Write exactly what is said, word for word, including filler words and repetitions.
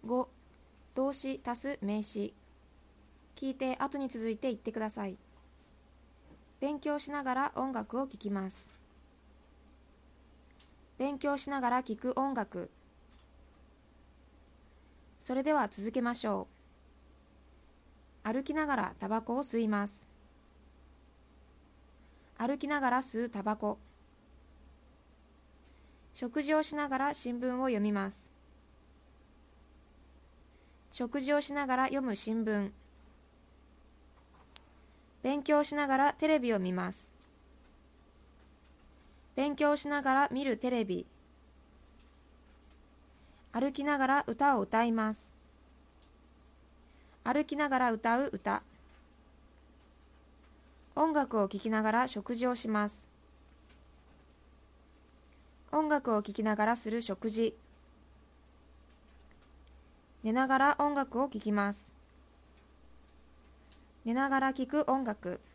ご、動詞足す名詞。聞いて後に続いて言ってください。勉強しながら音楽を聴きます。勉強しながら聴く音楽。それでは続けましょう。歩きながらタバコを吸います。歩きながら吸うタバコ。食事をしながら新聞を読みます。食事をしながら読む新聞。勉強しながらテレビを見ます。勉強しながら見るテレビ。歩きながら歌を歌います。歩きながら歌う歌。音楽を聴きながら食事をします。音楽を聴きながらする食事。寝ながら音楽を聴きます。寝ながら聴く音楽。